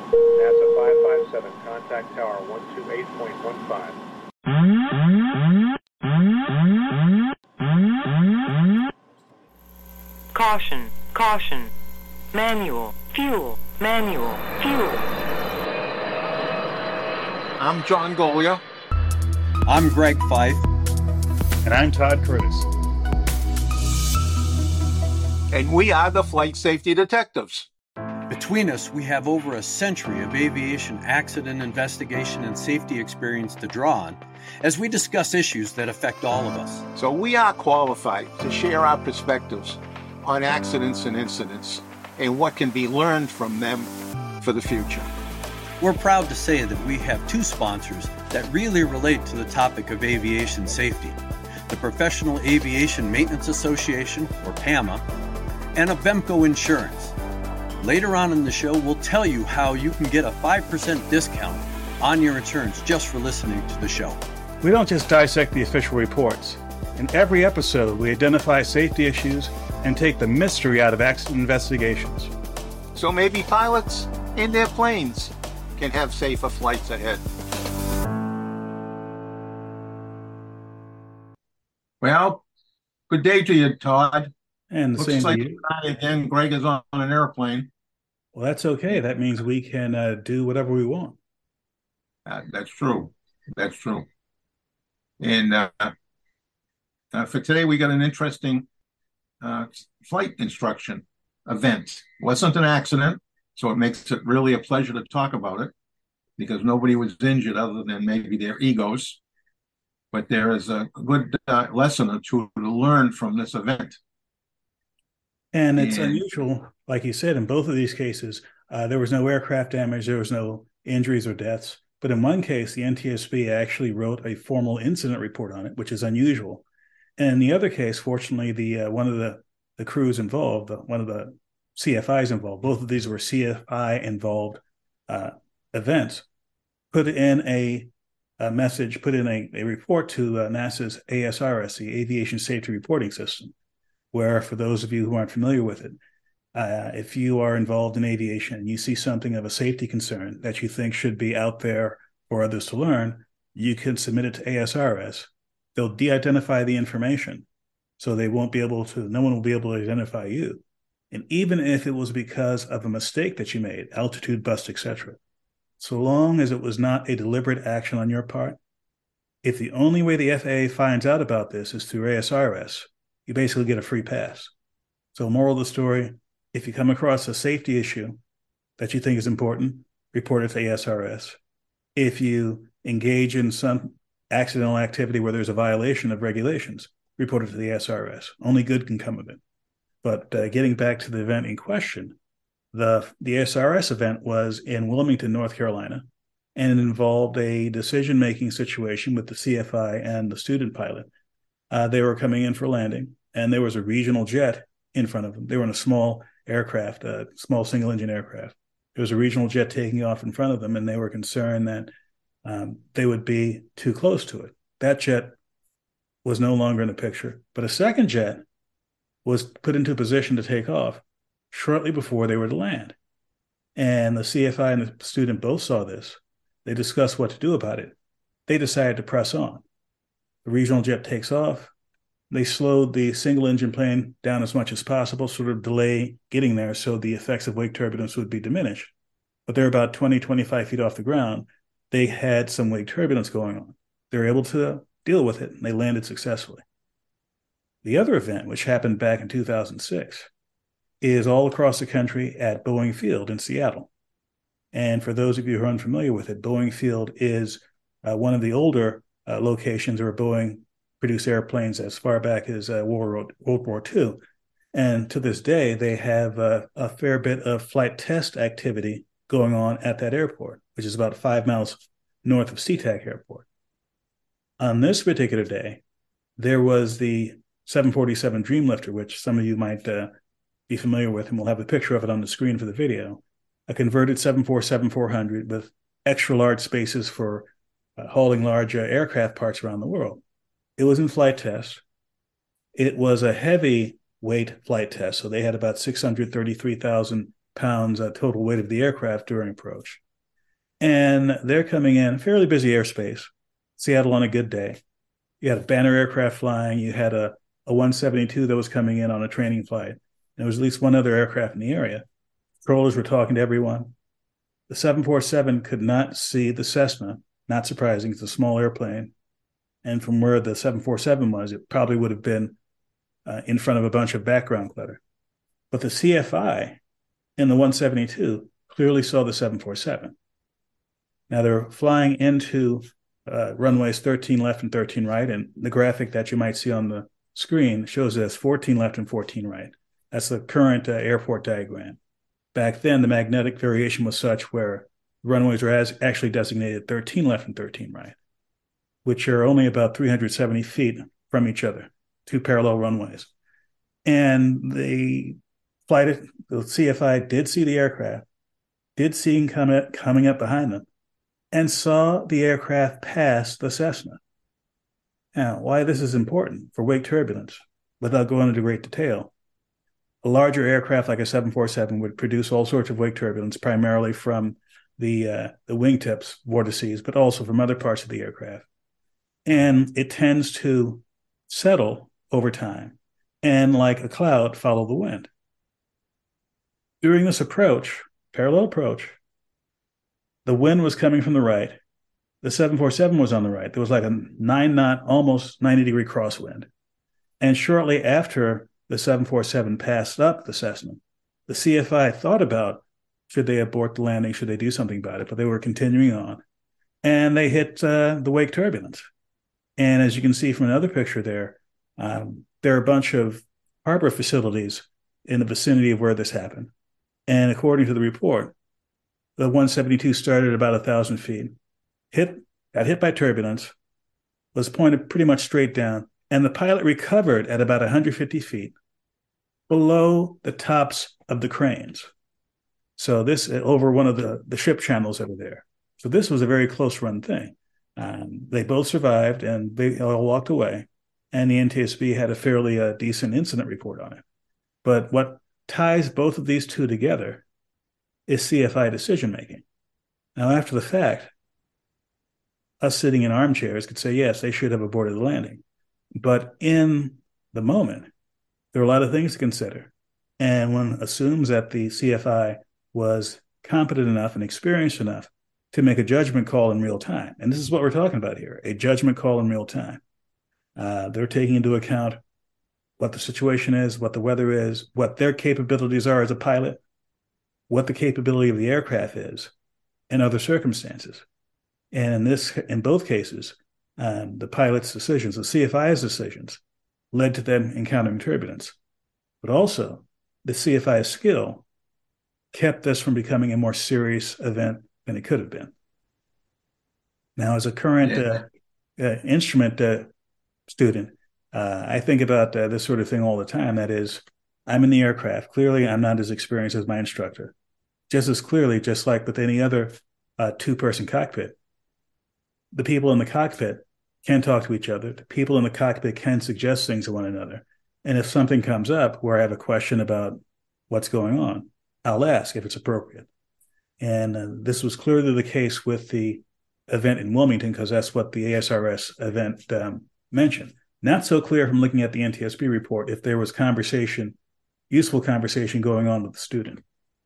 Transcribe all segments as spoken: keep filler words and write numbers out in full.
NASA five five seven, contact tower one two eight point one five. Caution, caution. Manual, fuel, manual, fuel. I'm John Golia. I'm Greg Fife. And I'm Todd Curtis. And we are the Flight Safety Detectives. Between us, we have over a century of aviation accident investigation and safety experience to draw on as we discuss issues that affect all of us. So we are qualified to share our perspectives on accidents and incidents and what can be learned from them for the future. We're proud to say that we have two sponsors that really relate to the topic of aviation safety: the Professional Aviation Maintenance Association, or PAMA, and Avemco Insurance. Later on in the show, we'll tell you how you can get a five percent discount on your insurance just for listening to the show. We don't just dissect the official reports. In every episode, we identify safety issues and take the mystery out of accident investigations. So maybe pilots and their planes can have safer flights ahead. Well, good day to you, Todd. And the Looks same like to you. tonight again, Greg is on an airplane. Well, that's okay. That means we can uh, do whatever we want. Uh, that's true. That's true. And uh, uh, for today, we got an interesting uh, flight instruction event. Wasn't an accident, so it makes it really a pleasure to talk about it because nobody was injured other than maybe their egos. But there is a good uh, lesson or two to learn from this event. And it's And- unusual, like you said, in both of these cases, uh, there was no aircraft damage, there was no injuries or deaths. But in one case, the N T S B actually wrote a formal incident report on it, which is unusual. And in the other case, fortunately, the uh, one of the, the crews involved, the, one of the C F Is involved, both of these were C F I-involved uh, events, put in a, a message, put in a, a report to uh, NASA's A S R S, the Aviation Safety Reporting System, where, for those of you who aren't familiar with it, uh, if you are involved in aviation and you see something of a safety concern that you think should be out there for others to learn, you can submit it to A S R S. They'll de-identify the information, so they won't be able to, no one will be able to identify you. And even if it was because of a mistake that you made, altitude bust, et cetera, so long as it was not a deliberate action on your part, if the only way the F A A finds out about this is through A S R S, you basically get a free pass. So moral of the story, if you come across a safety issue that you think is important, report it to A S R S. If you engage in some accidental activity where there's a violation of regulations, report it to the A S R S. Only good can come of it. But uh, getting back to the event in question, the, the A S R S event was in Wilmington, North Carolina, and it involved a decision-making situation with the C F I and the student pilot. Uh, they were coming in for landing, and there was a regional jet in front of them. They were in a small aircraft, a small single-engine aircraft. There was a regional jet taking off in front of them, and they were concerned that um, they would be too close to it. That jet was no longer in the picture, but a second jet was put into a position to take off shortly before they were to land. And the C F I and the student both saw this. They discussed what to do about it. They decided to press on. The regional jet takes off. They slowed the single-engine plane down as much as possible, sort of delay getting there so the effects of wake turbulence would be diminished. But they're about twenty, twenty-five feet off the ground. They had some wake turbulence going on. They were able to deal with it, and they landed successfully. The other event, which happened back in two thousand six, is all across the country at Boeing Field in Seattle. And for those of you who are unfamiliar with it, Boeing Field is uh, one of the older uh, locations where Boeing produced airplanes as far back as uh, World, World War Two. And to this day, they have uh, a fair bit of flight test activity going on at that airport, which is about five miles north of SeaTac Airport. On this particular day, there was the seven forty-seven Dreamlifter, which some of you might uh, be familiar with, and we'll have a picture of it on the screen for the video, a converted seven forty-seven four hundred with extra large spaces for uh, hauling large uh, aircraft parts around the world. It was in flight test. It was a heavy weight flight test, so they had about six hundred thirty-three thousand pounds uh, total weight of the aircraft during approach. And they're coming in fairly busy airspace, Seattle on a good day. You had a Banner aircraft flying. You had a, a one seventy-two that was coming in on a training flight. And there was at least one other aircraft in the area. Controllers were talking to everyone. The seven forty-seven could not see the Cessna. Not surprising, it's a small airplane. And from where the seven forty-seven was, it probably would have been uh, in front of a bunch of background clutter. But the C F I in the one seventy-two clearly saw the seven forty-seven. Now they're flying into uh, runways thirteen left and thirteen right, and the graphic that you might see on the screen shows it as fourteen left and fourteen right. That's the current uh, airport diagram. Back then, the magnetic variation was such where runways were as actually designated thirteen left and thirteen right, which are only about three hundred seventy feet from each other, two parallel runways. And the flight, the C F I did see the aircraft, did see him come at, coming up behind them, and saw the aircraft pass the Cessna. Now, why this is important for wake turbulence, without going into great detail, a larger aircraft like a seven forty-seven would produce all sorts of wake turbulence, primarily from the uh, the wingtips vortices, but also from other parts of the aircraft. And it tends to settle over time and, like a cloud, follow the wind. During this approach, parallel approach, the wind was coming from the right. The seven forty-seven was on the right. There was like a nine knot, almost ninety degree crosswind. And shortly after the seven forty-seven passed up the Cessna, the C F I thought about, should they abort the landing, should they do something about it? But they were continuing on. And they hit uh, the wake turbulence. And as you can see from another picture there, um, there are a bunch of harbor facilities in the vicinity of where this happened. And according to the report, the one seventy-two started at about one thousand feet, hit, got hit by turbulence, was pointed pretty much straight down, and the pilot recovered at about one hundred fifty feet below the tops of the cranes. So this, over one of the, the ship channels over there. So this was a very close run thing. Um, they both survived, and they all walked away, and the N T S B had a fairly uh, decent incident report on it. But what ties both of these two together is C F I decision-making. Now, after the fact, us sitting in armchairs could say, yes, they should have aborted the landing. But in the moment, there are a lot of things to consider. And one assumes that the C F I was competent enough and experienced enough to make a judgment call in real time. And this is what we're talking about here, a judgment call in real time. Uh, they're taking into account what the situation is, what the weather is, what their capabilities are as a pilot, what the capability of the aircraft is, and other circumstances. And in this, in both cases, um, the pilot's decisions, the C F I's decisions, led to them encountering turbulence. But also, the C F I's skill kept this from becoming a more serious event than it could have been. Now, as a current yeah. uh, uh, instrument uh, student, uh, I think about uh, this sort of thing all the time. That is, I'm in the aircraft. Clearly, I'm not as experienced as my instructor. Just as clearly, just like with any other uh, two-person cockpit, the people in the cockpit can talk to each other. The people in the cockpit can suggest things to one another. And if something comes up where I have a question about what's going on, I'll ask if it's appropriate. And uh, this was clearly the case with the event in Wilmington, because that's what the A S R S event um, mentioned. Not so clear from looking at the N T S B report if there was conversation, useful conversation going on with the student.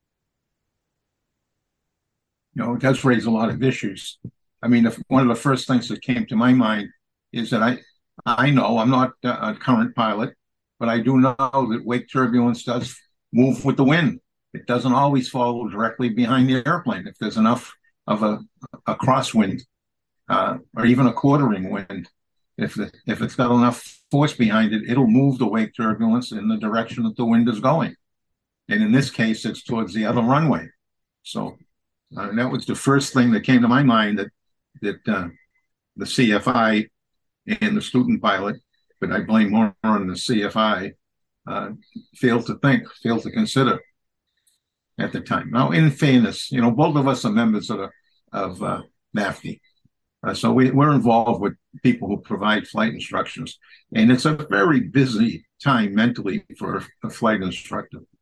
You know, it does raise a lot of issues. I mean, if, one of the first things that came to my mind is that I, I know I'm not a current pilot, but I do know that wake turbulence does move with the wind. It doesn't always follow directly behind the airplane. If there's enough of a, a crosswind uh, or even a quartering wind, if the, if it's got enough force behind it, it'll move the wake turbulence in the direction that the wind is going. And in this case, it's towards the other runway. So uh, that was the first thing that came to my mind, that that uh, the C F I and the student pilot, but I blame more on the C F I, uh, failed to think, failed to consider at the time. Now, in fairness, you know, both of us are members of, the, of uh, M A F T. Uh, so we, we're involved with people who provide flight instructions. And it's a very busy time mentally for a flight instructor.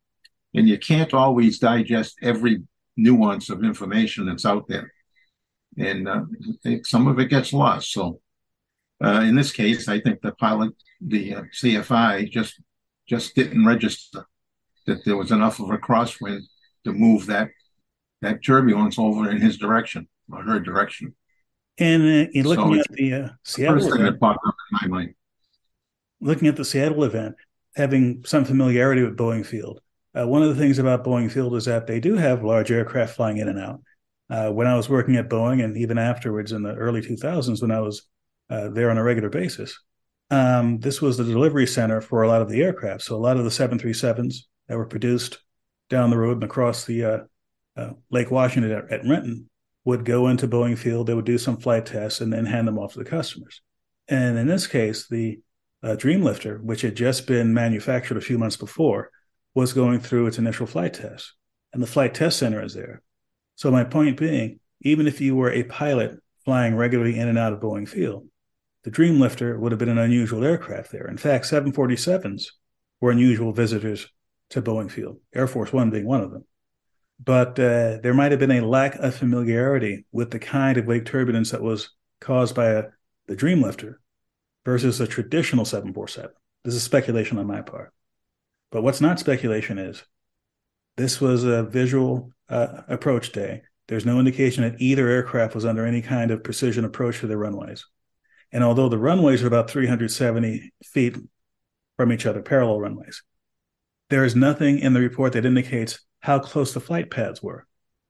and you can't always digest every nuance of information that's out there. And uh, it, some of it gets lost. So uh, in this case, I think the pilot, the uh, C F I, just just didn't register that there was enough of a crosswind to move that that turbulence over in his direction or her direction. And uh, you're looking so at the uh, Seattle first thing event, that popped up in my mind. Looking at the Seattle event, having some familiarity with Boeing Field. Uh, one of the things about Boeing Field is that they do have large aircraft flying in and out. Uh, when I was working at Boeing, and even afterwards in the early two thousands, when I was uh, there on a regular basis, um, this was the delivery center for a lot of the aircraft. So a lot of the seven thirty-sevens that were produced down the road and across the uh, uh, Lake Washington at, at Renton would go into Boeing Field. They would do some flight tests and then hand them off to the customers. And in this case, the uh, Dreamlifter, which had just been manufactured a few months before, was going through its initial flight test. And the flight test center is there. So my point being, even if you were a pilot flying regularly in and out of Boeing Field, the Dreamlifter would have been an unusual aircraft there. In fact, seven forty-sevens were unusual visitors to Boeing Field, Air Force One being one of them. But uh, there might have been a lack of familiarity with the kind of wake turbulence that was caused by a, the Dreamlifter versus a traditional seven forty-seven. This is speculation on my part. But what's not speculation is this was a visual uh, approach day. There's no indication that either aircraft was under any kind of precision approach to their runways. And although the runways are about three hundred seventy feet from each other, parallel runways, there is nothing in the report that indicates how close the flight paths were.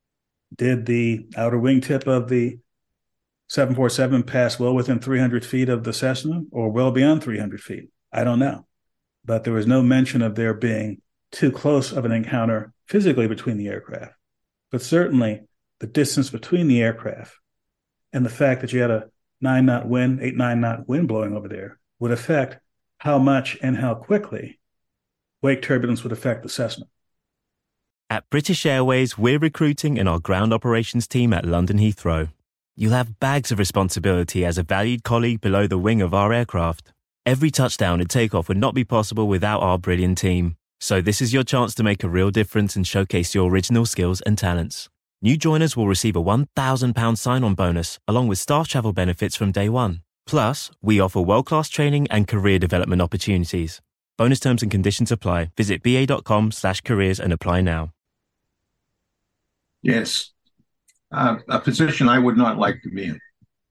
Did the outer wingtip of the seven forty-seven pass well within three hundred feet of the Cessna or well beyond three hundred feet? I don't know. But there was no mention of there being too close of an encounter physically between the aircraft. But certainly the distance between the aircraft and the fact that you had a nine knot wind, eight, nine knot wind blowing over there would affect how much and how quickly wake turbulence would affect the Cessna. At British Airways, we're recruiting in our ground operations team at London Heathrow. You'll have bags of responsibility as a valued colleague below the wing of our aircraft. Every touchdown and takeoff would not be possible without our brilliant team. So this is your chance to make a real difference and showcase your original skills and talents. New joiners will receive a one thousand pounds sign-on bonus along with staff travel benefits from day one. Plus, we offer world-class training and career development opportunities. Bonus terms and conditions apply. Visit ba.com slash careers and apply now. Yes. Uh, a position I would not like to be in.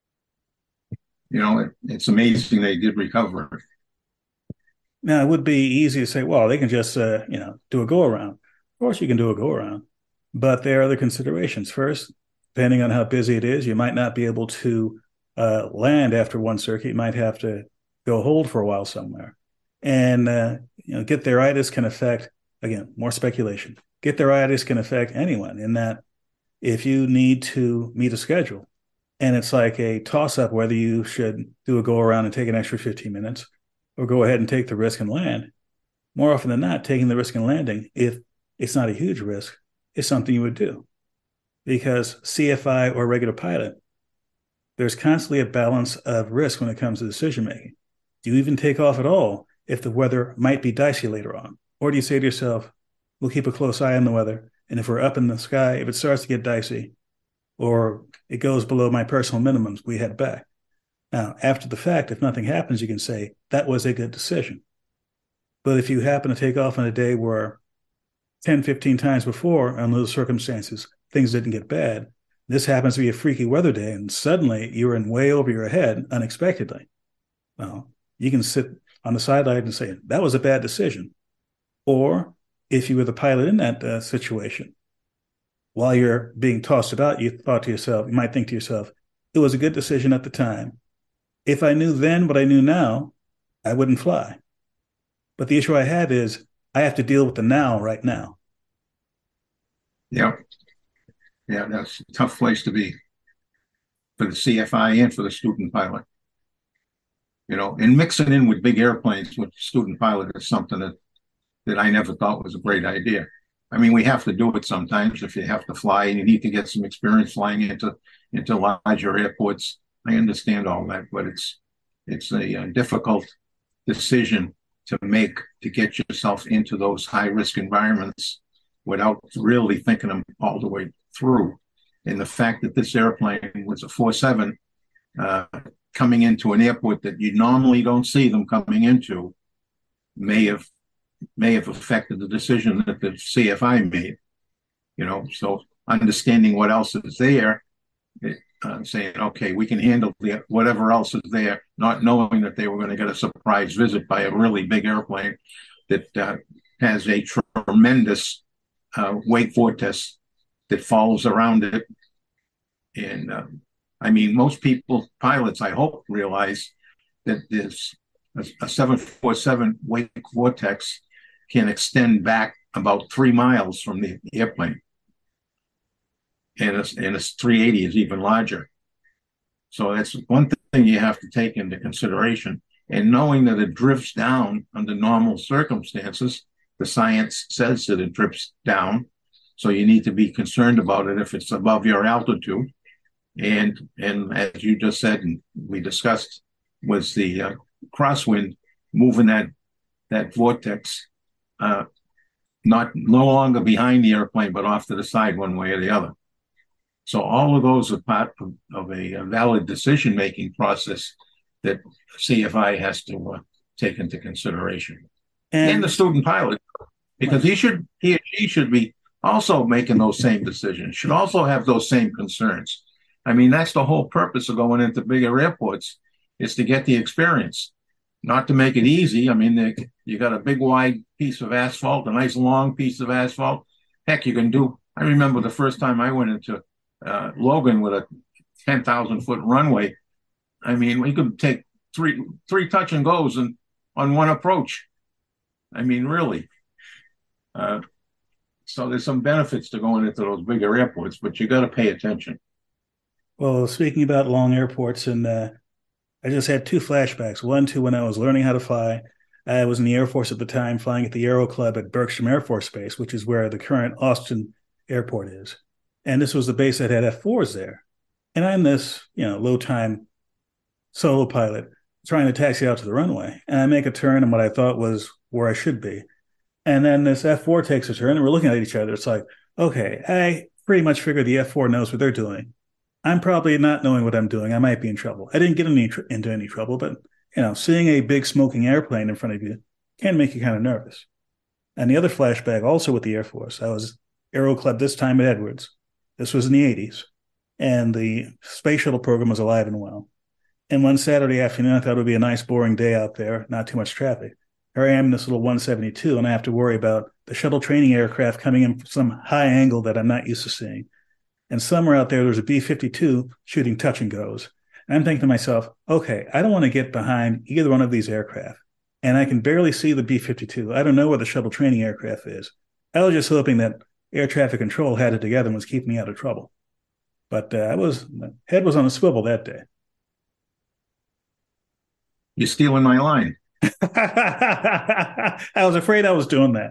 You know, it, it's amazing they did recover. Now, it would be easy to say, well, they can just, uh, you know, do a go-around. Of course you can do a go-around. But there are other considerations. First, depending on how busy it is, you might not be able to uh, land after one circuit. You might have to go hold for a while somewhere. And, uh, you know, get-there-itis can affect, again, more speculation. Get-there-itis can affect anyone in that if you need to meet a schedule, and it's like a toss-up whether you should do a go-around and take an extra fifteen minutes or go ahead and take the risk and land. More often than not, taking the risk and landing, if it's not a huge risk, is something you would do. Because C F I or regular pilot, there's constantly a balance of risk when it comes to decision-making. Do you even take off at all if the weather might be dicey later on? Or do you say to yourself, we'll keep a close eye on the weather, and if we're up in the sky, if it starts to get dicey, or it goes below my personal minimums, we head back. Now, after the fact, if nothing happens, you can say, that was a good decision. But if you happen to take off on a day where ten, fifteen times before, under those circumstances, things didn't get bad, this happens to be a freaky weather day, and suddenly you're in way over your head unexpectedly. Well, you can sit on the sideline and say, that was a bad decision. Or if you were the pilot in that uh, situation, while you're being tossed about, you thought to yourself, you might think to yourself, it was a good decision at the time. If I knew then what I knew now, I wouldn't fly. But the issue I have is I have to deal with the now right now. Yeah. Yeah, that's a tough place to be for the C F I and for the student pilot. You know, and mixing in with big airplanes with student pilot is something that, that I never thought was a great idea. I mean, we have to do it sometimes if you have to fly and you need to get some experience flying into into larger airports. I understand all that, but it's it's a, a difficult decision to make to get yourself into those high risk environments without really thinking them all the way through. And the fact that this airplane was a four seven uh, coming into an airport that you normally don't see them coming into may have may have affected the decision that the C F I made. You know, so understanding what else is there, uh, saying, okay, we can handle the, whatever else is there, not knowing that they were going to get a surprise visit by a really big airplane that uh, has a tremendous uh, wake vortex that follows around it. And uh, I mean, most people, pilots, I hope, realize that this a, a seven forty-seven wake vortex can extend back about three miles from the airplane. And a, and a three eighty is even larger. So that's one thing you have to take into consideration. And knowing that it drifts down under normal circumstances, the science says that it drifts down. So you need to be concerned about it if it's above your altitude. And and as you just said, and we discussed, was the uh, crosswind moving that that vortex uh, not no longer behind the airplane, but off to the side one way or the other. So all of those are part of, of a, a valid decision-making process that C F I has to uh, take into consideration. And, and the student pilot, because he should he or she should be also making those same decisions, should also have those same concerns. I mean, that's the whole purpose of going into bigger airports, is to get the experience, not to make it easy. I mean, they, you got a big wide piece of asphalt, a nice long piece of asphalt. Heck, you can do, I remember the first time I went into uh, Logan with a ten thousand foot runway. I mean, we could take three three touch and goes and on one approach. I mean, really. Uh, so there's some benefits to going into those bigger airports, but you got to pay attention. Well, speaking about long airports, and uh, I just had two flashbacks. One to when I was learning how to fly. I was in the Air Force at the time, flying at the Aero Club at Bergstrom Air Force Base, which is where the current Austin Airport is. And this was the base that had F fours there. And I'm this, you know, low-time solo pilot trying to taxi out to the runway. And I make a turn in what I thought was where I should be. And then this F four takes a turn, and we're looking at each other. It's like, okay, I pretty much figured the F four knows what they're doing. I'm probably not knowing what I'm doing. I might be in trouble. I didn't get any, into any trouble, but, you know, seeing a big smoking airplane in front of you can make you kind of nervous. And the other flashback, also with the Air Force, I was Aero Club this time at Edwards. This was in the eighties, and the space shuttle program was alive and well. And one Saturday afternoon, I thought it would be a nice, boring day out there, not too much traffic. Here I am in this little one seventy-two, and I have to worry about the shuttle training aircraft coming in from some high angle that I'm not used to seeing. And somewhere out there, there's a B fifty-two shooting touch and goes. And I'm thinking to myself, okay, I don't want to get behind either one of these aircraft. And I can barely see the B fifty-two. I don't know where the shuttle training aircraft is. I was just hoping that air traffic control had it together and was keeping me out of trouble. But uh, I was, my head was on a swivel that day. You're stealing my line. I was afraid I was doing that.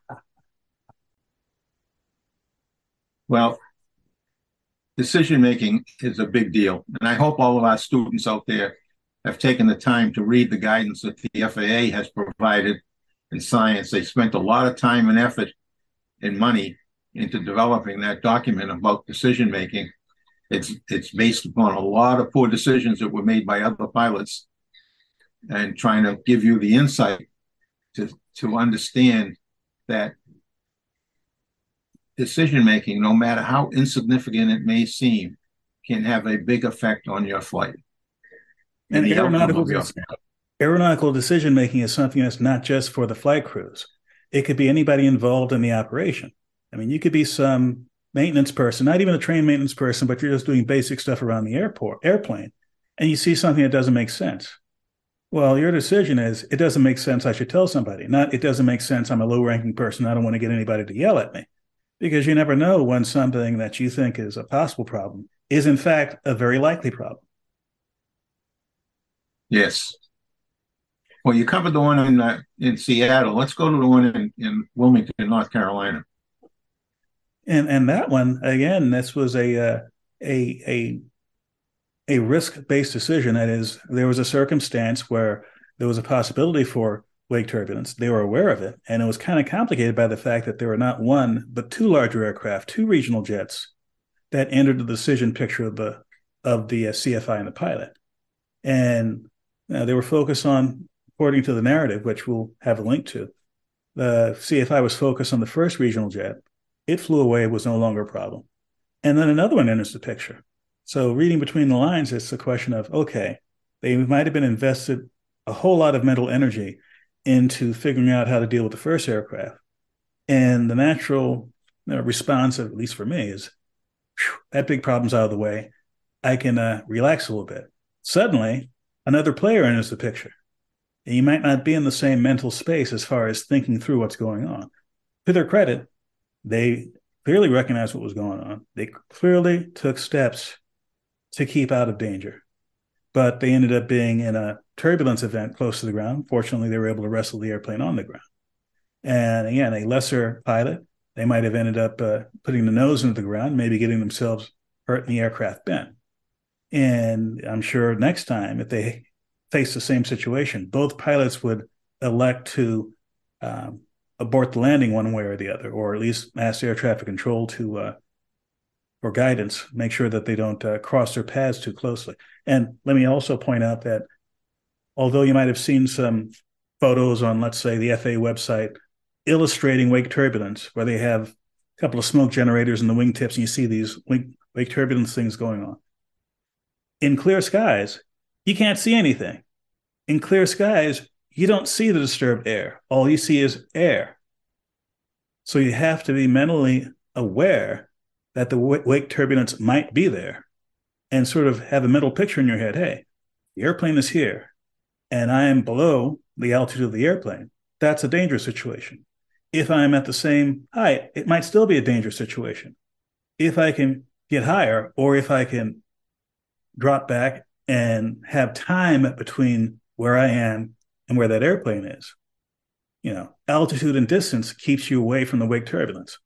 Well, decision-making is a big deal. And I hope all of our students out there have taken the time to read the guidance that the F A A has provided in science. They spent a lot of time and effort and money into developing that document about decision-making. It's, it's based upon a lot of poor decisions that were made by other pilots, and trying to give you the insight to, to understand that decision-making, no matter how insignificant it may seem, can have a big effect on your flight. And, and aeronautical, your... aeronautical decision-making is something that's not just for the flight crews. It could be anybody involved in the operation. I mean, you could be some maintenance person, not even a trained maintenance person, but you're just doing basic stuff around the airport, airplane, and you see something that doesn't make sense. Well, your decision is, it doesn't make sense, I should tell somebody. Not, it doesn't make sense, I'm a low-ranking person, I don't want to get anybody to yell at me. Because you never know when something that you think is a possible problem is, in fact, a very likely problem. Yes. Well, you covered the one in uh, in Seattle. Let's go to the one in, in Wilmington, North Carolina. And and that one, again, this was a uh, a a a risk-based decision. That is, there was a circumstance where there was a possibility for wake turbulence. They were aware of it, and it was kind of complicated by the fact that there were not one, but two larger aircraft, two regional jets that entered the decision picture of the of the uh, C F I and the pilot. And uh, they were focused on, according to the narrative, which we'll have a link to, the C F I was focused on the first regional jet. It flew away, was no longer a problem. And then another one enters the picture. So reading between the lines, it's a question of, okay, they might have been invested a whole lot of mental energy into figuring out how to deal with the first aircraft. And the natural you know, response, at least for me, is, whew, that big problem's out of the way. I can uh, relax a little bit. Suddenly, another player enters the picture. And you might not be in the same mental space as far as thinking through what's going on. To their credit, they clearly recognized what was going on. They clearly took steps to keep out of danger. But they ended up being in a turbulence event close to the ground. Fortunately, they were able to wrestle the airplane on the ground. And again, a lesser pilot, they might have ended up uh, putting the nose into the ground, maybe getting themselves hurt and the aircraft bent. And I'm sure next time, if they face the same situation, both pilots would elect to um, abort the landing one way or the other, or at least ask air traffic control to, uh, or guidance, make sure that they don't uh, cross their paths too closely. And let me also point out that although you might have seen some photos on, let's say, the F A A website illustrating wake turbulence, where they have a couple of smoke generators in the wingtips, and you see these wake, wake turbulence things going on. In clear skies, you can't see anything. In clear skies, you don't see the disturbed air. All you see is air. So you have to be mentally aware that the wake turbulence might be there and sort of have a mental picture in your head. Hey, the airplane is here and I am below the altitude of the airplane. That's a dangerous situation. If I'm at the same height, it might still be a dangerous situation. If I can get higher, or if I can drop back and have time between where I am and where that airplane is. You know, altitude and distance keeps you away from the wake turbulence.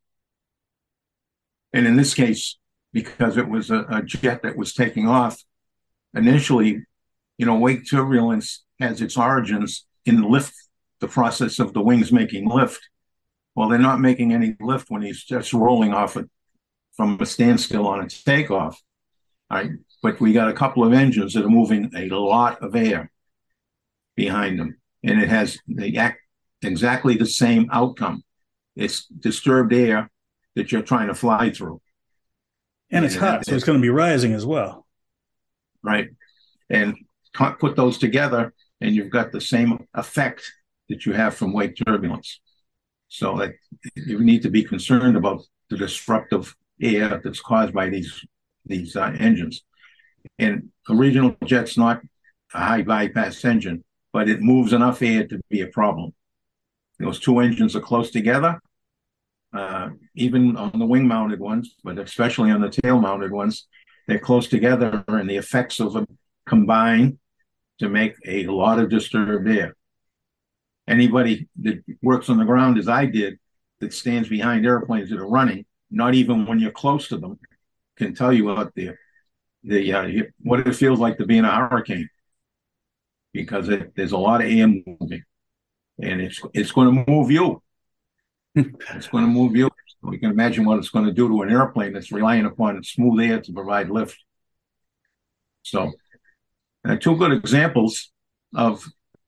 And in this case, because it was a, a jet that was taking off, initially, you know, wake turbulence has its origins in lift, the process of the wings making lift. Well, they're not making any lift when he's just rolling off it from a standstill on a takeoff. All right. But we got a couple of engines that are moving a lot of air behind them. And it has the act, exactly the same outcome. It's disturbed air that you're trying to fly through. And it's and hot, so it's going to be rising as well. Right. And put those together, and you've got the same effect that you have from wake turbulence. So that you need to be concerned about the disruptive air that's caused by these, these uh, engines. And a regional jet's not a high bypass engine, but it moves enough air to be a problem. Those two engines are close together, uh, even on the wing-mounted ones, but especially on the tail-mounted ones, they're close together, and the effects of them combine to make a lot of disturbed air. Anybody that works on the ground, as I did, that stands behind airplanes that are running, not even when you're close to them, can tell you what the the uh, what it feels like to be in a hurricane, because it, there's a lot of air moving, and it's it's going to move you. It's going to move you. So you can imagine what it's going to do to an airplane that's relying upon smooth air to provide lift. So, uh, two good examples of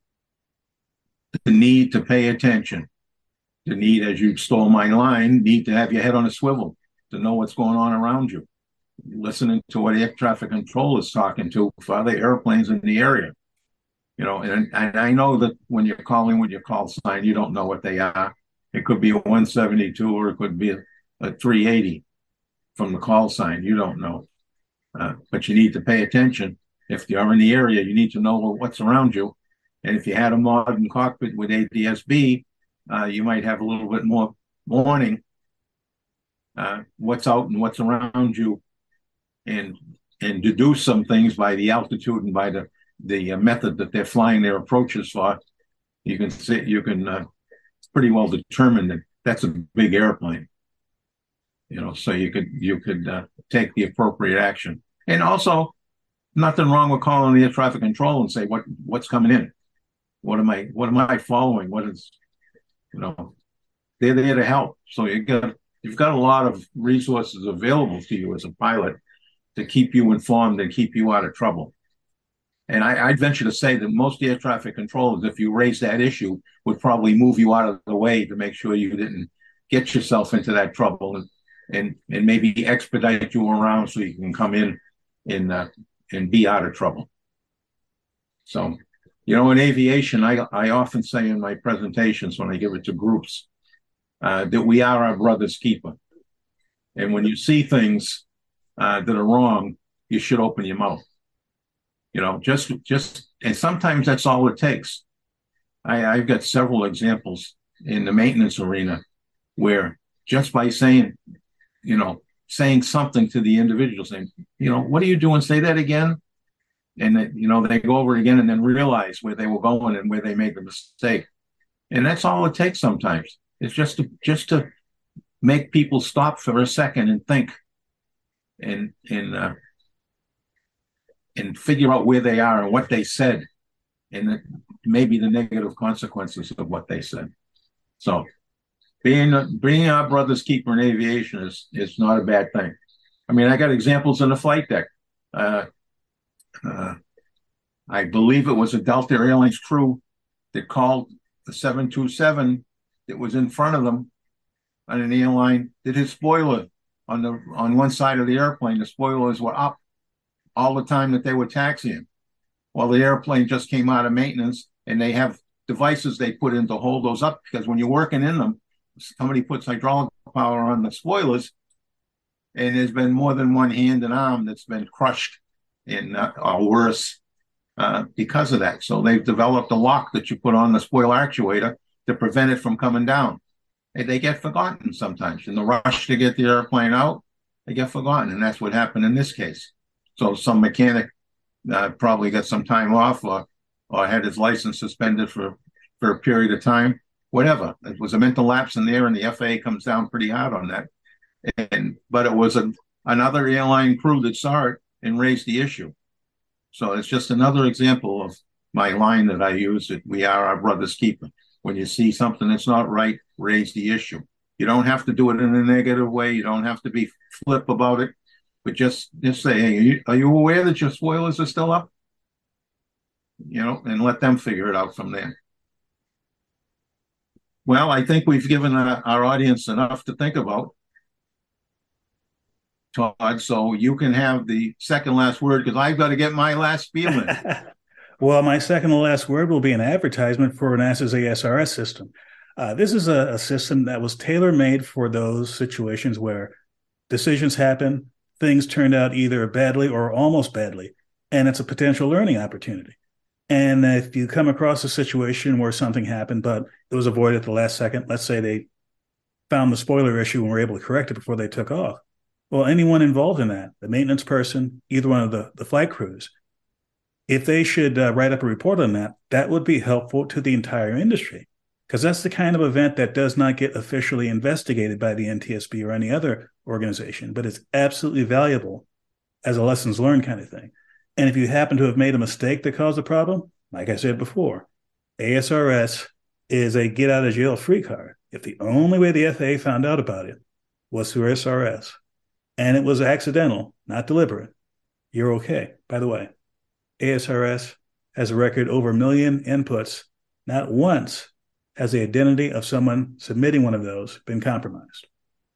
the need to pay attention. The need, as you stole my line, need to have your head on a swivel to know what's going on around you. Listening to what air traffic control is talking to for other airplanes in the area. You know, and, and I know that when you're calling with your call sign, you don't know what they are. It could be a one seventy-two or it could be a, a three eighty from the call sign. You don't know. Uh, but you need to pay attention. If you're in the area, you need to know what's around you. And if you had a modern cockpit with A D S B, uh, you might have a little bit more warning uh, what's out and what's around you, and and deduce some things by the altitude and by the the uh, method that they're flying their approaches for. You can see, you can uh, pretty well determine that that's a big airplane. You know, so you could you could uh, take the appropriate action. And also, nothing wrong with calling the air traffic control and say what what's coming in. What am I, what am I following? What is, you know, they're there to help. So you got, you've got a lot of resources available to you as a pilot to keep you informed and keep you out of trouble. And I, I'd venture to say that most air traffic controllers, if you raise that issue, would probably move you out of the way to make sure you didn't get yourself into that trouble, and and, and maybe expedite you around so you can come in and, uh, and be out of trouble. So, you know, in aviation, I, I often say in my presentations when I give it to groups uh, that we are our brother's keeper. And when you see things uh, that are wrong, you should open your mouth. You know, just, just, and sometimes that's all it takes. I, I've got several examples in the maintenance arena where just by saying, you know, saying something to the individual, saying, you know, what are you doing? Say that again. And, that, you know, they go over it again and then realize where they were going and where they made the mistake. And that's all it takes sometimes. It's just to, just to make people stop for a second and think and, and, uh, and figure out where they are and what they said, and the, maybe the negative consequences of what they said. So being being our brother's keeper in aviation is, is not a bad thing. I mean, I got examples in the flight deck. Uh, uh, I believe it was a Delta Airlines crew that called the seven two seven that was in front of them on an airline that his spoiler on the on one side of the airplane, the spoilers were up all the time that they were taxiing. Well, the airplane just came out of maintenance, and they have devices they put in to hold those up, because when you're working in them, somebody puts hydraulic power on the spoilers, and there's been more than one hand and arm that's been crushed in uh, or worse uh, because of that. So they've developed a lock that you put on the spoiler actuator to prevent it from coming down. And they get forgotten sometimes. In the rush to get the airplane out, they get forgotten, and that's what happened in this case. So some mechanic uh, probably got some time off, or or had his license suspended for, for a period of time, whatever. It was a mental lapse in there, and the F A A comes down pretty hard on that. And but it was a, another airline crew that saw it and raised the issue. So it's just another example of my line that I use, that we are our brother's keeper. When you see something that's not right, raise the issue. You don't have to do it in a negative way. You don't have to be flip about it. But just, just say, hey, are you, are you aware that your spoilers are still up? You know, and let them figure it out from there. Well, I think we've given our, our audience enough to think about, Todd, so you can have the second last word, because I've got to get my last spiel in. Well, my second to last word will be an advertisement for NASA's A S R S system. Uh, this is a, a system that was tailor-made for those situations where decisions happen, things turned out either badly or almost badly, and it's a potential learning opportunity. And if you come across a situation where something happened, but it was avoided at the last second, let's say they found the spoiler issue and were able to correct it before they took off. Well, anyone involved in that, the maintenance person, either one of the, the flight crews, if they should uh, write up a report on that, that would be helpful to the entire industry, because that's the kind of event that does not get officially investigated by the N T S B or any other organization, but it's absolutely valuable as a lessons learned kind of thing. And if you happen to have made a mistake that caused a problem, like I said before, A S R S is a get out of jail free card. If the only way the F A A found out about it was through A S R S, and it was accidental, not deliberate, you're okay. By the way, A S R S has a record over a million inputs. Not once has the identity of someone submitting one of those been compromised.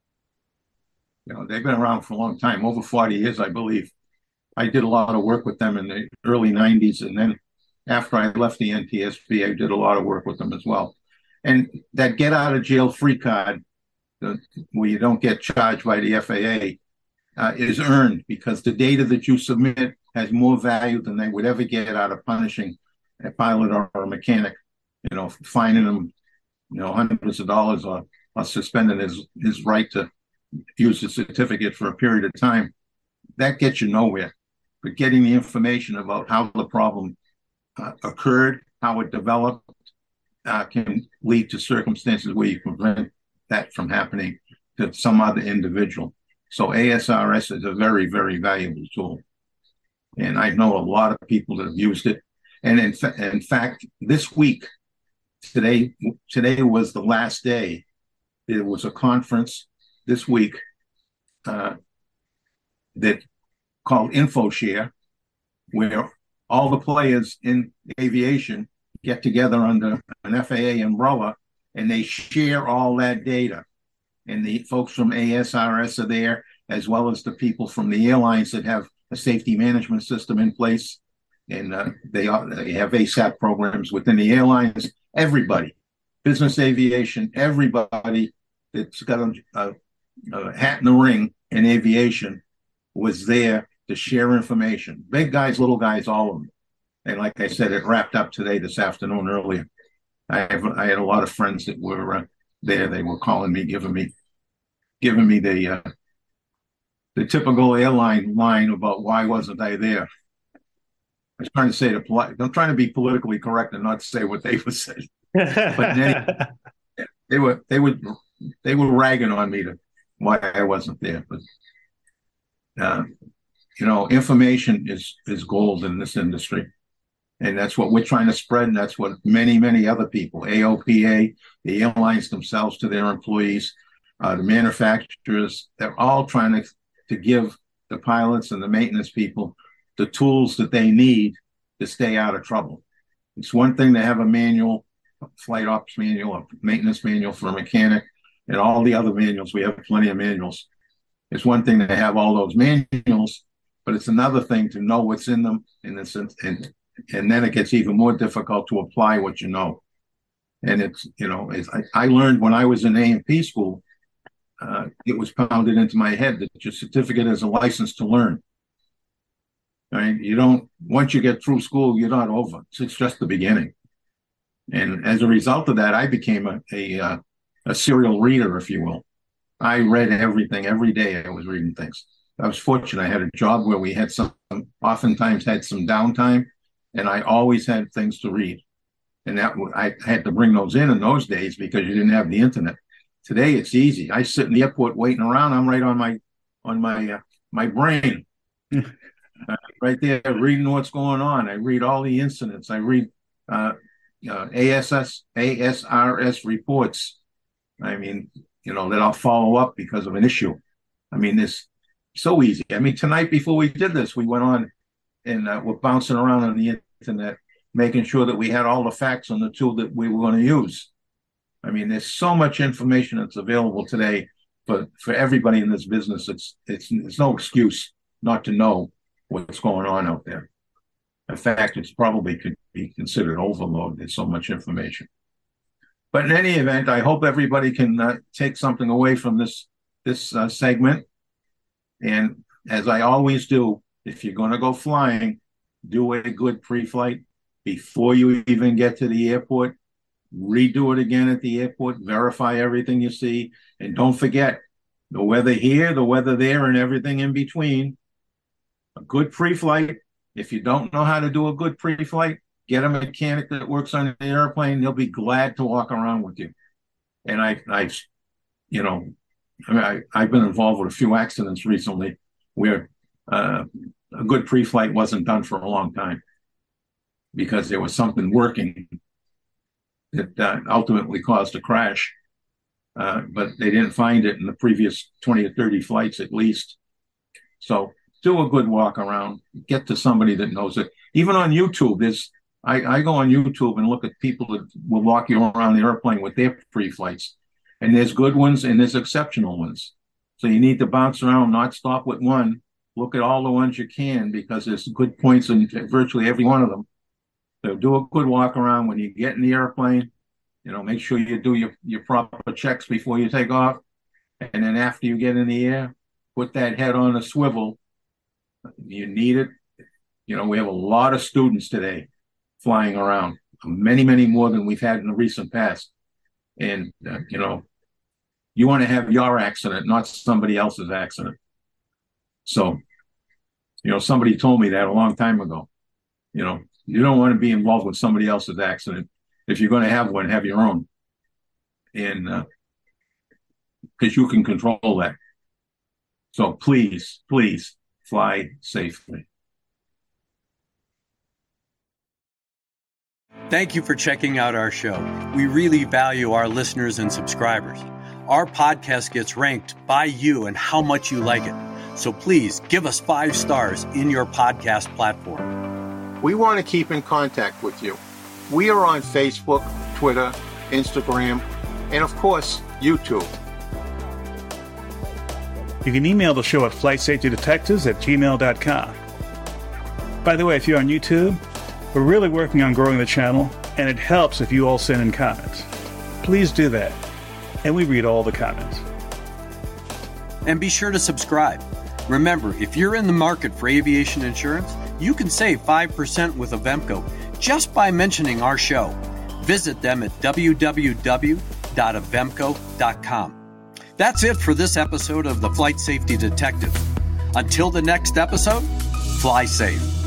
You know, they've been around for a long time, over forty years, I believe. I did a lot of work with them in the early nineties, and then after I left the N T S B, I did a lot of work with them as well. And that get out of jail free card, the, where you don't get charged by the F A A, uh, is earned, because the data that you submit has more value than they would ever get out of punishing a pilot or, or a mechanic, you know, fining them, you know, hundreds of dollars, or, or suspending his, his right to use the certificate for a period of time. That gets you nowhere. But getting the information about how the problem uh, occurred, how it developed, uh, can lead to circumstances where you can prevent that from happening to some other individual. So A S R S is a very, very valuable tool. And I know a lot of people that have used it. And in, fa- in fact, this week, today, today was the last day. There was a conference this week uh, that called InfoShare, where all the players in aviation get together under an F A A umbrella, and they share all that data. And the folks from A S R S are there, as well as the people from the airlines that have a safety management system in place. And uh, they, are, they have A S A P programs within the airlines. Everybody, business aviation, everybody that's got a, a, a hat in the ring in aviation was there to share information. Big guys, little guys, all of them. And like I said, it wrapped up today, this afternoon earlier. I have I had a lot of friends that were uh, there. They were calling me, giving me, giving me the uh, the typical airline line about why wasn't I there. I was trying to say the polite. I'm trying to be politically correct and not say what they would say. But any, they were they were they were ragging on me to why I wasn't there. But uh, you know, information is is gold in this industry. And that's what we're trying to spread. And that's what many, many other people, A O P A, the airlines themselves to their employees, uh, the manufacturers, they're all trying to, to give the pilots and the maintenance people the tools that they need to stay out of trouble. It's one thing to have a manual, a flight ops manual, a maintenance manual for a mechanic, and all the other manuals. We have plenty of manuals. It's one thing to have all those manuals, but it's another thing to know what's in them. And it's, and And then it gets even more difficult to apply what you know. And it's, you know, it's, I, I learned when I was in A and P school, uh, it was pounded into my head that your certificate is a license to learn. Right? You don't, once you get through school, you're not over. It's, it's just the beginning. And as a result of that, I became a, a, uh, a serial reader, if you will. I read everything. Every day I was reading things. I was fortunate. I had a job where we had some, oftentimes had some downtime. And I always had things to read. And that I had to bring those in in those days because you didn't have the internet. Today, it's easy. I sit in the airport waiting around. I'm right on my on my uh, my brain, uh, right there, reading what's going on. I read all the incidents. I read uh, uh, A S S, A S R S reports. I mean, you know, that I'll follow up because of an issue. I mean, it's so easy. I mean, tonight before we did this, we went on and uh, we're bouncing around on the internet, making sure that we had all the facts on the tool that we were going to use. I mean, there's so much information that's available today, but for everybody in this business, it's it's it's no excuse not to know what's going on out there. In fact, it's probably could be considered overload. There's so much information. But in any event, I hope everybody can uh, take something away from this this uh, segment. And as I always do, if you're going to go flying, do a good pre-flight before you even get to the airport. Redo it again at the airport. Verify everything you see. And don't forget, the weather here, the weather there, and everything in between. A good pre-flight. If you don't know how to do a good pre-flight, get a mechanic that works on the airplane. They'll be glad to walk around with you. And I, I you know, I, I've been involved with a few accidents recently where uh, a good pre-flight wasn't done for a long time because there was something working that uh, ultimately caused a crash. Uh, but they didn't find it in the previous twenty or thirty flights at least. So do a good walk around, get to somebody that knows it. Even on YouTube, there's, I, I go on YouTube and look at people that will walk you around the airplane with their pre-flights. And there's good ones and there's exceptional ones. So you need to bounce around, not stop with one. Look at all the ones you can because there's good points in virtually every one of them. So do a good walk around when you get in the airplane. You know, make sure you do your, your proper checks before you take off. And then after you get in the air, put that head on a swivel. You need it. You know, we have a lot of students today flying around, many, many more than we've had in the recent past. And, uh, you know, you want to have your accident, not somebody else's accident. So, you know, somebody told me that a long time ago. You know, you don't want to be involved with somebody else's accident. If you're going to have one, have your own. And because uh, you can control that. So please, please fly safely. Thank you for checking out our show. We really value our listeners and subscribers. Our podcast gets ranked by you and how much you like it. So please give us five stars in your podcast platform. We want to keep in contact with you. We are on Facebook, Twitter, Instagram, and of course, YouTube. You can email the show at flight safety detectives at gmail dot com. By the way, if you're on YouTube, we're really working on growing the channel, and it helps if you all send in comments. Please do that, and we read all the comments. And be sure to subscribe. Remember, if you're in the market for aviation insurance, you can save five percent with Avemco just by mentioning our show. Visit them at w w w dot avemco dot com. That's it for this episode of the Flight Safety Detective. Until the next episode, fly safe.